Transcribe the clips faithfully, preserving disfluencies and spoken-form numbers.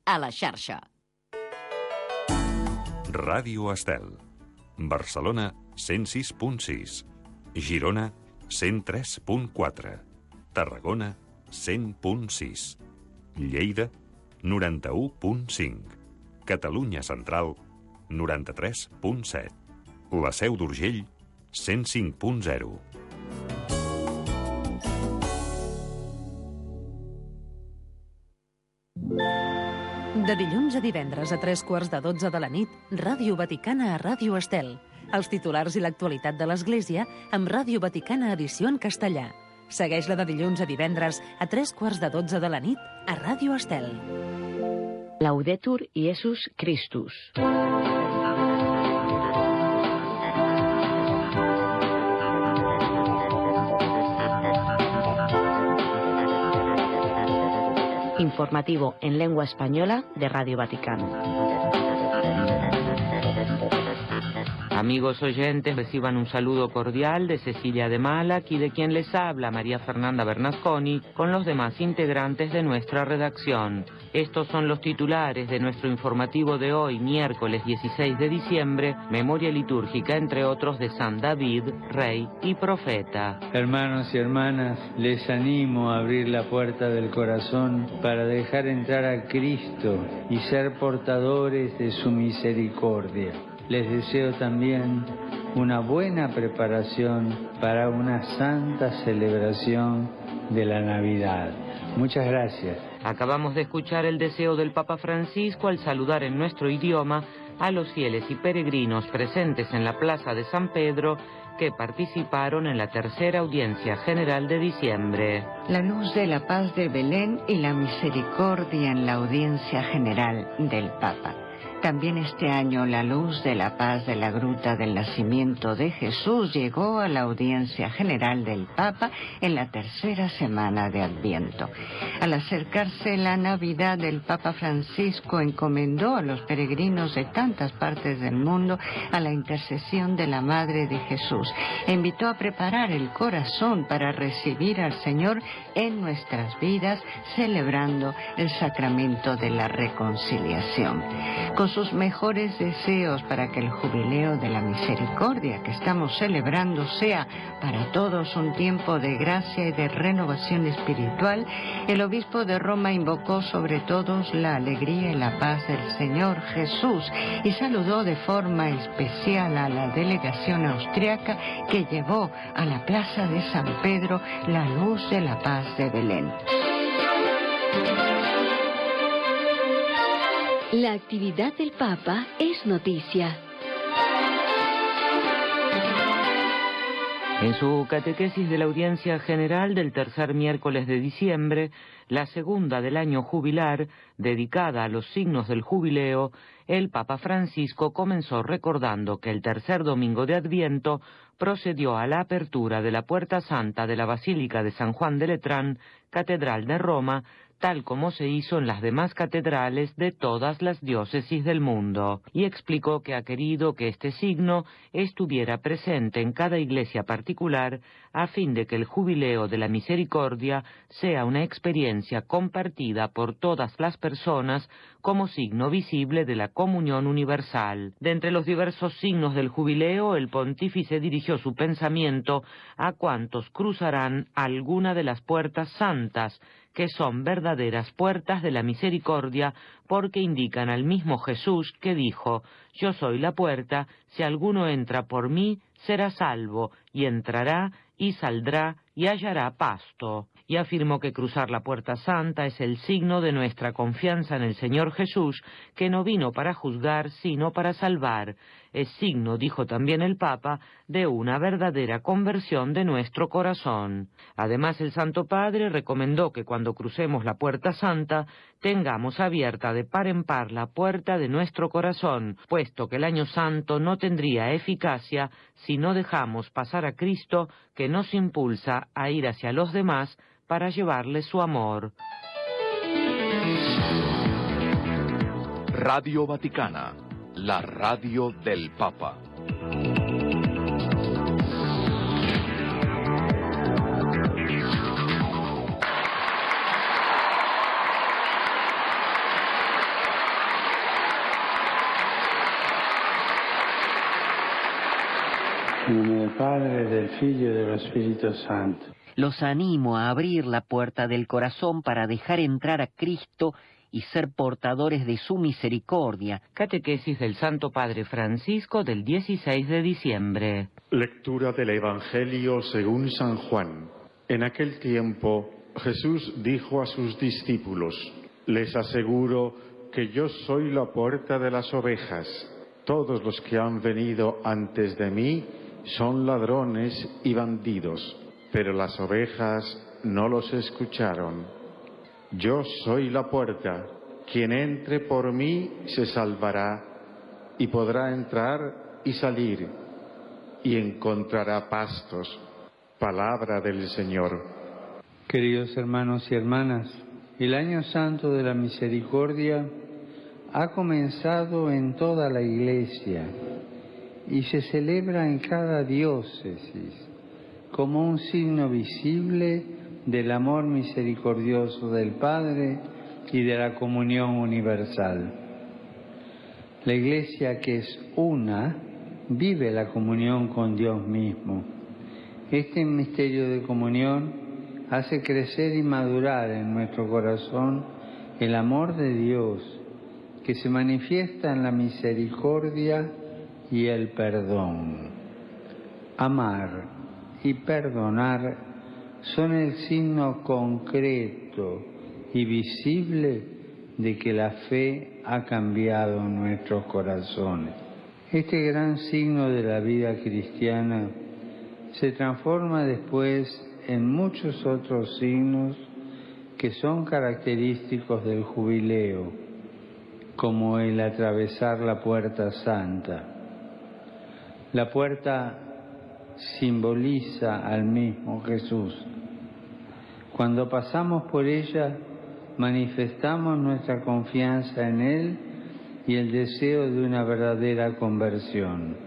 a la xarxa. Ràdio Estel. Barcelona, cent sis punt sis. Girona, cent tres punt quatre. Tarragona, cent punt sis. Lleida, noranta-u punt cinc. Catalunya Central, noranta-tres punt set. La Seu d'Urgell, cent cinc punt zero. De dilluns a divendres a tres quarts de dotze de la nit, Ràdio Vaticana a Ràdio Estel. Els titulars i l'actualitat de l'Església amb Ràdio Vaticana edició en castellà. Segueix-la de dilluns a divendres a tres quarts de dotze de la nit a Ràdio Estel. Laudetur Iesus Christus. Informativo en lengua española de Radio Vaticano. Amigos oyentes, reciban un saludo cordial de Cecilia de Malac y de quien les habla, María Fernanda Bernasconi, con los demás integrantes de nuestra redacción. Estos son los titulares de nuestro informativo de hoy, miércoles dieciséis de diciembre, memoria litúrgica, entre otros, de San David, rey y profeta. Hermanos y hermanas, les animo a abrir la puerta del corazón para dejar entrar a Cristo y ser portadores de su misericordia. Les deseo también una buena preparación para una santa celebración de la Navidad. Muchas gracias. Acabamos de escuchar el deseo del Papa Francisco al saludar en nuestro idioma a los fieles y peregrinos presentes en la Plaza de San Pedro que participaron en la tercera audiencia general de diciembre. La luz de la paz de Belén y la misericordia en la audiencia general del Papa. También este año la luz de la paz de la Gruta del Nacimiento de Jesús llegó a la audiencia general del Papa en la tercera semana de Adviento. Al acercarse la Navidad, el Papa Francisco encomendó a los peregrinos de tantas partes del mundo a la intercesión de la Madre de Jesús e invitó a preparar el corazón para recibir al Señor en nuestras vidas, celebrando el sacramento de la reconciliación. Con sus mejores deseos para que el jubileo de la misericordia que estamos celebrando sea para todos un tiempo de gracia y de renovación espiritual, el obispo de Roma invocó sobre todos la alegría y la paz del Señor Jesús y saludó de forma especial a la delegación austriaca que llevó a la Plaza de San Pedro la luz de la paz de Belén. La actividad del Papa es noticia. En su catequesis de la audiencia general del tercer miércoles de diciembre, la segunda del año jubilar, dedicada a los signos del jubileo, el Papa Francisco comenzó recordando que el tercer domingo de Adviento procedió a la apertura de la Puerta Santa de la Basílica de San Juan de Letrán, Catedral de Roma, tal como se hizo en las demás catedrales de todas las diócesis del mundo, y explicó que ha querido que este signo estuviera presente en cada iglesia particular a fin de que el jubileo de la misericordia sea una experiencia compartida por todas las personas como signo visible de la comunión universal. De entre los diversos signos del jubileo, el pontífice dirigió su pensamiento a cuantos cruzarán alguna de las puertas santas, que son verdaderas puertas de la misericordia, porque indican al mismo Jesús que dijo: «Yo soy la puerta, si alguno entra por mí, será salvo, y entrará y saldrá y hallará pasto». Y afirmó que cruzar la puerta santa es el signo de nuestra confianza en el Señor Jesús, que no vino para juzgar, sino para salvar. Es signo, dijo también el Papa, de una verdadera conversión de nuestro corazón. Además, el Santo Padre recomendó que cuando crucemos la puerta santa, tengamos abierta de par en par la puerta de nuestro corazón, puesto que el año santo no tendría eficacia si no dejamos pasar a Cristo, que nos impulsa a ir hacia los demás para llevarles su amor. Radio Vaticana, la radio del Papa. En nombre del Padre, del Figlio y del Espíritu Santo. Los animo a abrir la puerta del corazón para dejar entrar a Cristo y ser portadores de su misericordia. Catequesis del Santo Padre Francisco del dieciséis de diciembre. Lectura del Evangelio según San Juan. En aquel tiempo Jesús dijo a sus discípulos: les aseguro que yo soy la puerta de las ovejas. Todos los que han venido antes de mí son ladrones y bandidos, pero las ovejas no los escucharon. Yo soy la puerta. Quien entre por mí se salvará y podrá entrar y salir y encontrará pastos. Palabra del Señor. Queridos hermanos y hermanas, el Año Santo de la Misericordia ha comenzado en toda la Iglesia y se celebra en cada diócesis como un signo visible del amor misericordioso del Padre y de la comunión universal. La Iglesia, que es una, vive la comunión con Dios mismo. Este misterio de comunión hace crecer y madurar en nuestro corazón el amor de Dios, que se manifiesta en la misericordia y el perdón. Amar y perdonar son el signo concreto y visible de que la fe ha cambiado nuestros corazones. Este gran signo de la vida cristiana se transforma después en muchos otros signos que son característicos del jubileo, como el atravesar la puerta santa. La puerta simboliza al mismo Jesús. Cuando pasamos por ella, manifestamos nuestra confianza en Él y el deseo de una verdadera conversión.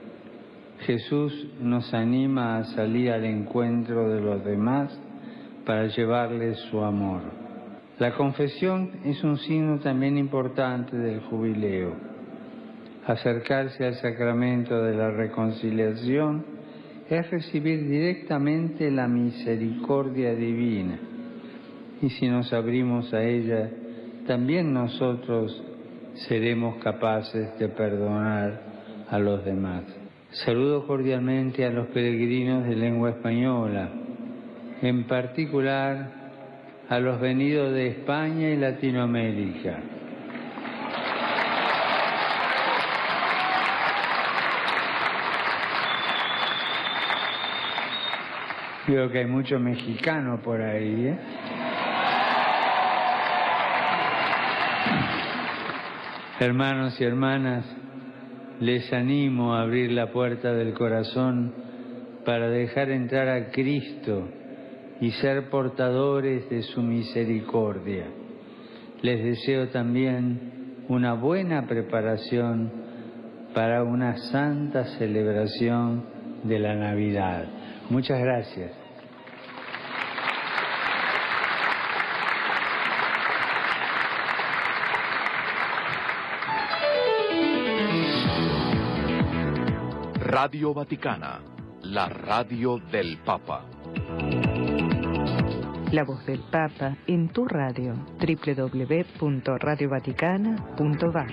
Jesús nos anima a salir al encuentro de los demás para llevarles su amor. La confesión es un signo también importante del jubileo. Acercarse al sacramento de la reconciliación es recibir directamente la misericordia divina. Y si nos abrimos a ella, también nosotros seremos capaces de perdonar a los demás. Saludo cordialmente a los peregrinos de lengua española, en particular a los venidos de España y Latinoamérica. Veo que hay muchos mexicanos por ahí, ¿eh? Hermanos y hermanas, les animo a abrir la puerta del corazón para dejar entrar a Cristo y ser portadores de su misericordia. Les deseo también una buena preparación para una santa celebración de la Navidad. Muchas gracias. Radio Vaticana, la radio del Papa. La voz del Papa en tu radio, doble u doble u doble u punto radio vaticana punto va.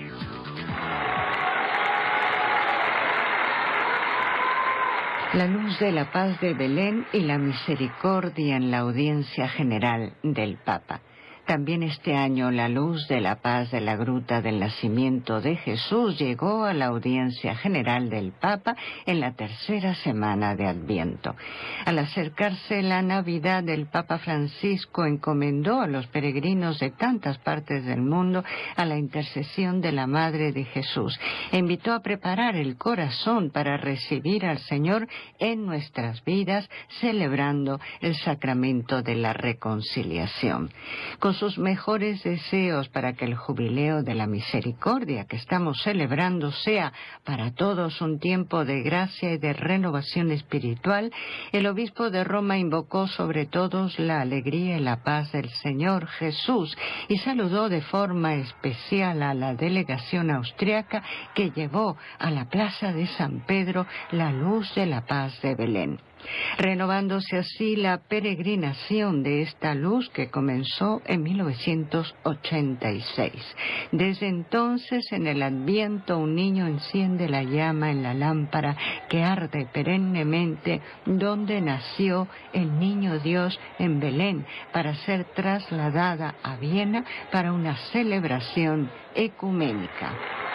La luz de la paz de Belén y la misericordia en la audiencia general del Papa. También este año la luz de la paz de la Gruta del Nacimiento de Jesús llegó a la audiencia general del Papa en la tercera semana de Adviento. Al acercarse la Navidad, el Papa Francisco encomendó a los peregrinos de tantas partes del mundo a la intercesión de la Madre de Jesús e invitó a preparar el corazón para recibir al Señor en nuestras vidas, celebrando el sacramento de la reconciliación. Con expresamos sus mejores deseos para que el Jubileo de la Misericordia que estamos celebrando sea para todos un tiempo de gracia y de renovación espiritual, el obispo de Roma invocó sobre todos la alegría y la paz del Señor Jesús y saludó de forma especial a la delegación austriaca que llevó a la plaza de San Pedro la luz de la paz de Belén, renovándose así la peregrinación de esta luz que comenzó en mil novecientos ochenta y seis. Desde entonces, en el Adviento, un niño enciende la llama en la lámpara que arde perennemente donde nació el niño Dios en Belén, para ser trasladada a Viena para una celebración ecuménica.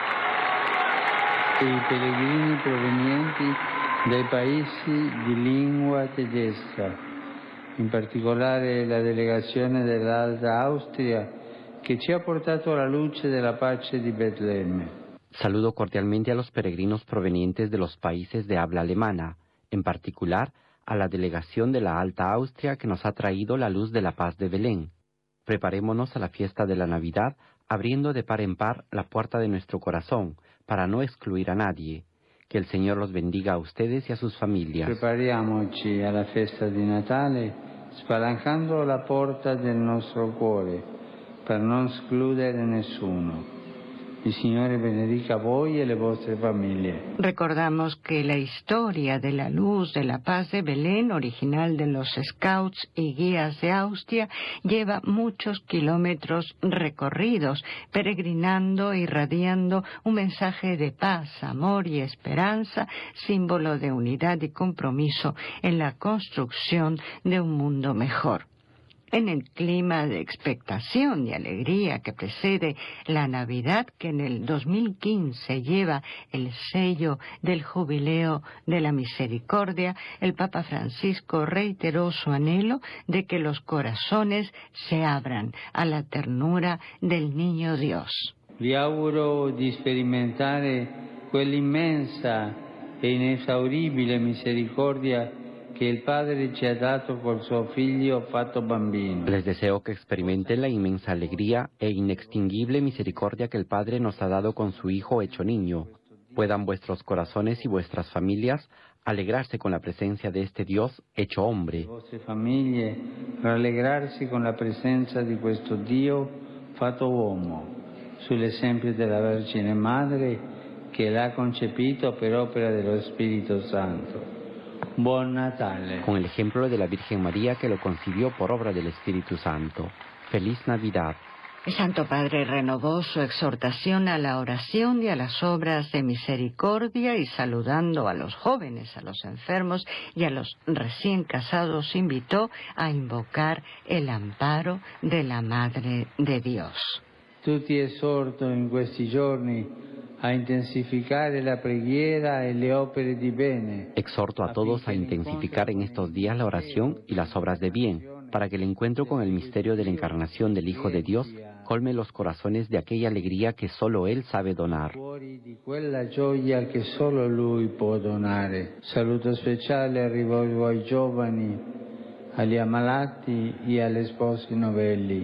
I pellegrini provenienti dai paesi di lingua tedesca, in particolare la delegazione dell'Alta Austria, che ci ha portato la luce della pace di Betlemme. Saludo cordialmente a los peregrinos provenientes de los países de habla alemana, en particular a la delegación de la Alta Austria que nos ha traído la luz de la paz de Belén. Preparémonos a la fiesta de la Navidad abriendo de par en par la puerta de nuestro corazón para no excluir a nadie. Que el Señor los bendiga a ustedes y a sus familias. Prepariamoci alla festa di Natale spalancando la porta del nostro cuore per non escludere nessuno. Il Signore benedica voi e le vostre famiglie. Recordamos que la historia de la luz de la paz de Belén, original de los Scouts y Guías de Austria, lleva muchos kilómetros recorridos, peregrinando, irradiando un mensaje de paz, amor y esperanza, símbolo de unidad y compromiso en la construcción de un mundo mejor. En el clima de expectación y alegría que precede la Navidad, que en el dos mil quince lleva el sello del Jubileo de la Misericordia, el Papa Francisco reiteró su anhelo de que los corazones se abran a la ternura del Niño Dios. Vi auguro di sperimentare quell'immensa e inesauribile misericordia que el Padre ci ha dato col suo figlio fatto bambino. Les deseo que experimenten la inmensa alegría e inextinguible misericordia que el Padre nos ha dado con su Hijo hecho niño. Puedan vuestros corazones y vuestras familias alegrarse con la presencia de este Dios hecho hombre. Le vostre famiglie rallegrarsi con la presenza di questo Dio fatto uomo, sull'esempio della Vergine Madre che l'ha concepito per opera dello Spirito Santo. Buon Natale. Con el ejemplo de la Virgen María que lo concibió por obra del Espíritu Santo. Feliz Navidad. El Santo Padre renovó su exhortación a la oración y a las obras de misericordia y saludando a los jóvenes, a los enfermos y a los recién casados invitó a invocar el amparo de la Madre de Dios. Tutti esorto in questi giorni a intensificare la preghiera e le opere di bene. Exhorto a todos a intensificar en estos días la oración y las obras de bien, para que el encuentro con el misterio de la encarnación del Hijo de Dios colme los corazones de aquella alegría que solo Él sabe donar. Di quella gioia che solo Lui può donare. Saluto speciale rivolgo ai giovani, agli ammalati e agli sposi novelli.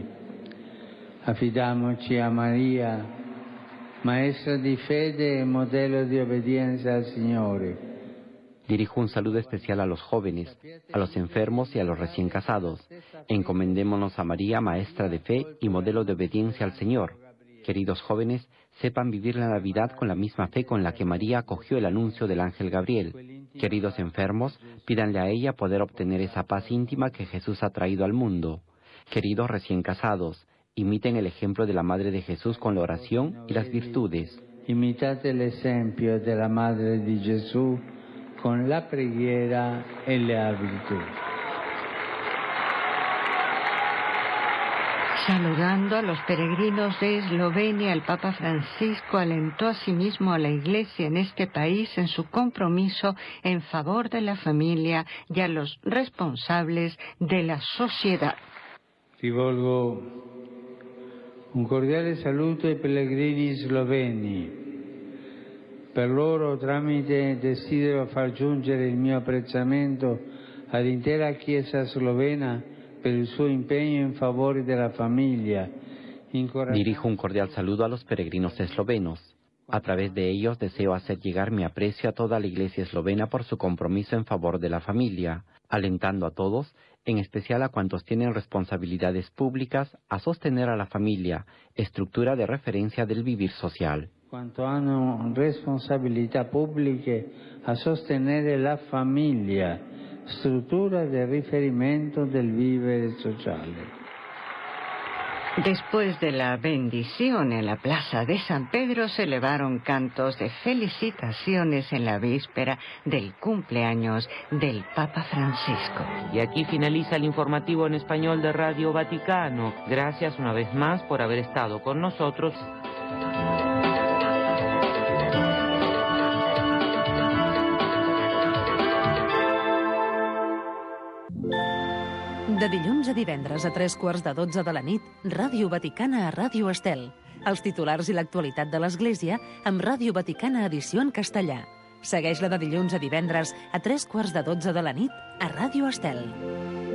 Affidiamoci a Maria, Maestra di fede e modelo di obbedienza al Signore. Dirijo un saludo especial a los jóvenes, a los enfermos y a los recién casados. Encomendémonos a María, Maestra de fe y modelo de obediencia al Señor. Queridos jóvenes, sepan vivir la Navidad con la misma fe con la que María acogió el anuncio del ángel Gabriel. Queridos enfermos, pídanle a ella poder obtener esa paz íntima que Jesús ha traído al mundo. Queridos recién casados, imiten el ejemplo de la Madre de Jesús con la oración y las virtudes. Imitate l'esempio della Madre di Gesù con la preghiera e la virtud. Saludando a los peregrinos de Eslovenia, el Papa Francisco alentó asimismo a la Iglesia en este país en su compromiso en favor de la familia y a los responsables de la sociedad. Rivolgo un cordiale saluto ai pellegrini sloveni. Per loro tramite desidero far giungere il mio apprezzamento all'intera Chiesa slovena per il suo impegno in favore della famiglia. Dirijo un cordial saludo a los peregrinos eslovenos. A través de ellos deseo hacer llegar mi aprecio a toda la Iglesia eslovena por su compromiso en favor de la familia, alentando a todos, en especial a cuantos tienen responsabilidades públicas, a sostener a la familia, estructura de referencia del vivir social. Quanto hanno responsabilità pubbliche, a sostenere la famiglia, struttura di riferimento del vivere sociale. Después de la bendición en la plaza de San Pedro se elevaron cantos de felicitaciones en la víspera del cumpleaños del Papa Francisco. Y aquí finaliza el informativo en español de Radio Vaticano. Gracias una vez más por haber estado con nosotros. De dilluns a divendres a tres quarts de dotze de la nit, Ràdio Vaticana a Ràdio Estel. Els titulars i l'actualitat de l'Església amb Ràdio Vaticana edició en castellà. Segueix-la de dilluns a divendres a tres quarts de dotze de la nit a Ràdio Estel.